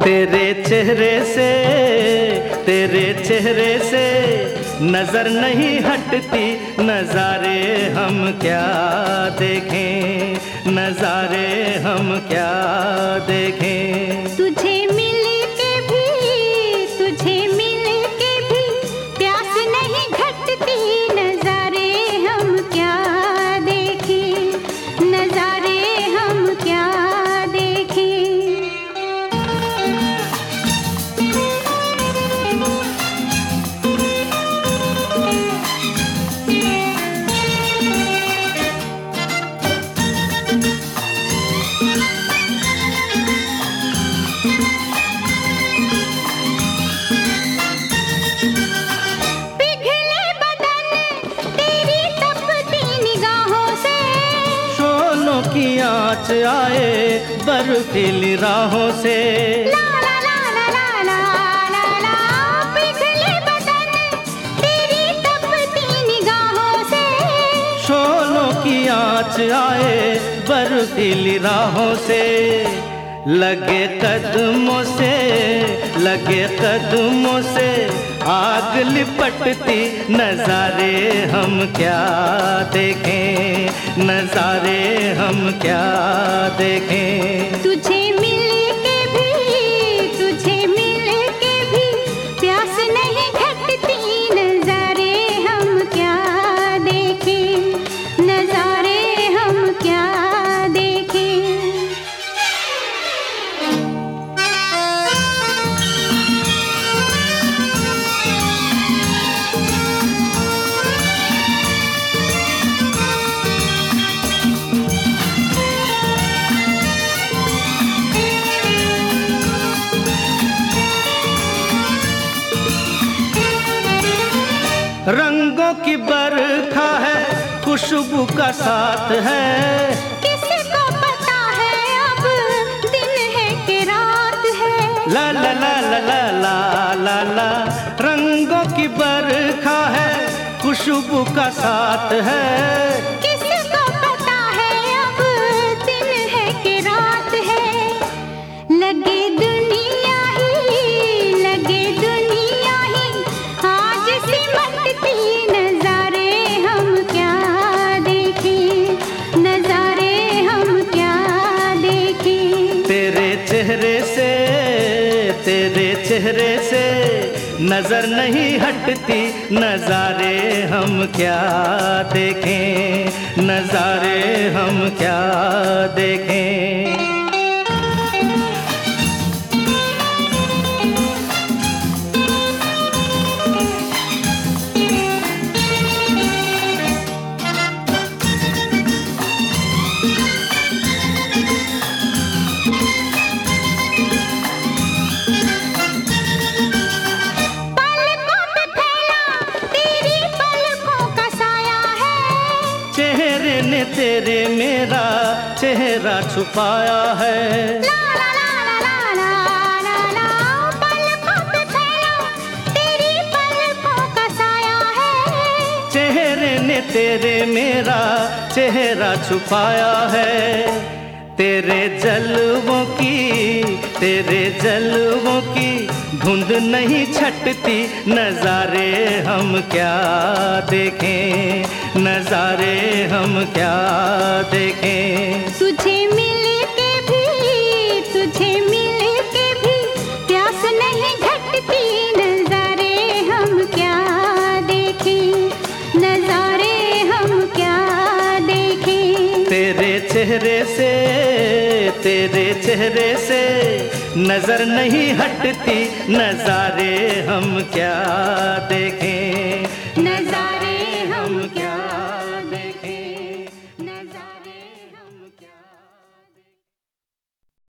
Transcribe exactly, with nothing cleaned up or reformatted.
तेरे चेहरे से तेरे चेहरे से नजर नहीं हटती, नजारे हम क्या देखें, नजारे हम क्या देखें। तुझे मिल के भी तुझे मिल के भी प्यास नहीं घटती, नजारे हम क्या देखें, नजारे हम क्या देखें। की आँच आए बर्फीली राहों से, ला ला ला ला ला ला ला ला, पिघले बदन तेरी तपती निगाहों से। शोलों की आँच आए बर्फीली राहों से, लगे कदमों से लगे कदमों से आग लिपटती, नजारे हम क्या देखें, नजारे हम क्या देखें। तुझे मिल के भी तुझे मिल के भी प्यास नहीं घटती, नजारे हम क्या देखें, नजारे हम क्या देखें। रंगों की बरखा है, खुशबू का साथ है, किसको पता है अब दिन है कि रात है। ला ला ला ला ला ला ला ला। रंगों की बरखा है, खुशबू का साथ है, किसको पता है अब दिन है कि रात है। लगे दुनिया ही लगे दुनिया ही आज सिमटती, नजारे हम क्या देखें, नजारे हम क्या देखें। तेरे चेहरे से तेरे चेहरे से नजर नहीं हटती, नजारे हम क्या देखें, नजारे हम क्या देखें। तेरे मेरा चेहरा छुपाया है, ला ला ला ला ला ला ला, पलकों पे फैला तेरी पलकों का साया है। चेहरे ने तेरे मेरा चेहरा छुपाया है, तेरे जलवों की तेरे जलवों की धुंध नहीं छटती, नजारे हम क्या देखें, नजारे हम क्या देखें। तुझे मिल के भी तुझे मिल के भी प्यास नहीं घटती, नजारे हम क्या देखें, नजारे हम क्या देखें। तेरे चेहरे से तेरे चेहरे से नजर नहीं हटती, नजारे हम क्या देखें।